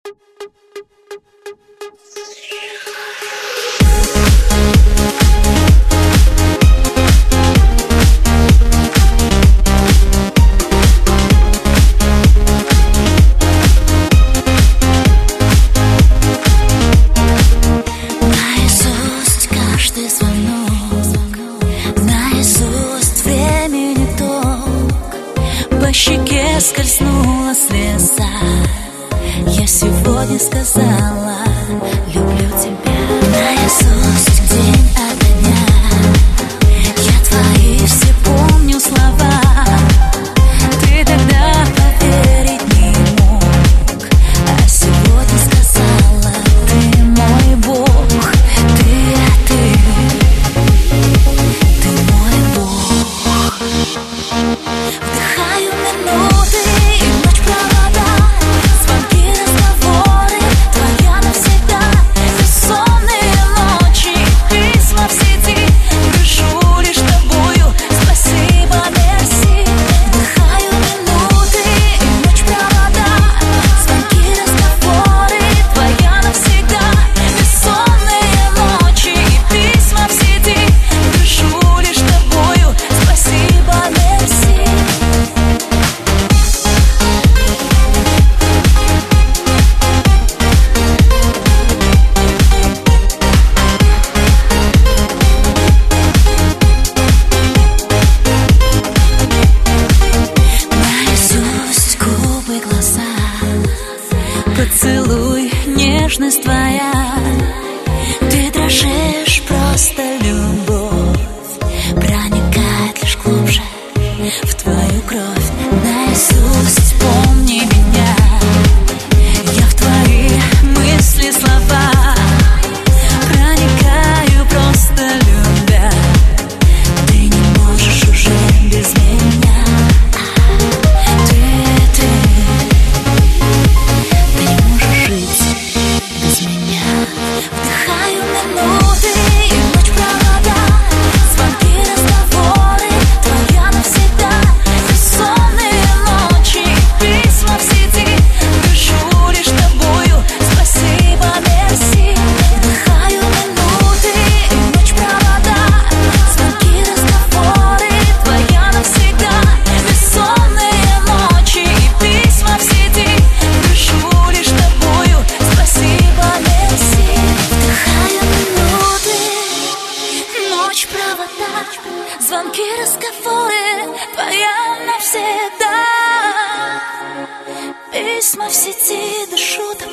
По щеке скользнула слеза. Я сегодня сказала: люблю тебя. Наизусть день ото дня я твои все помню слова. Ты тогда поверить не мог, а сегодня сказала: ты мой Бог. Ты мой Бог. Вдыхаю минуты и ночь провода, звонки, разговоры, твоя навсегда. Бессонные ночи, письма в сети, дышу лишь тобою, спасибо, мерси. Вдыхаю минуты и ночь провода, звонки, разговоры, твоя навсегда. Бессонные ночи и письма в сети, дышу лишь тобою, спасибо, мерси. Наизусть губы, глаза, поцелуй, нежность твоя. Ты дрожишь, просто любовь проникает лишь глубже в твою кровь. Наизусть помни меня, я в твои мысли, слова проникаю, просто любя. Ты не можешь уже без меня. Ты не можешь жить без меня. Вдыхаю минуты и ночь провода, звонки, разговоры, твоя навсегда. Бессонные ночи и письма в сети, дышу лишь тобою, спасибо, мерси. Вдыхаю минуты и ночь провода, звонки, разговоры, твоя навсегда. Бессонные ночи и письма в сети, дышу лишь тобою, спасибо, мерси. Вдыхаю минуты, ночь провода, звонки, разговоры, твоя навсегда. Письма в сети, дышу тобой.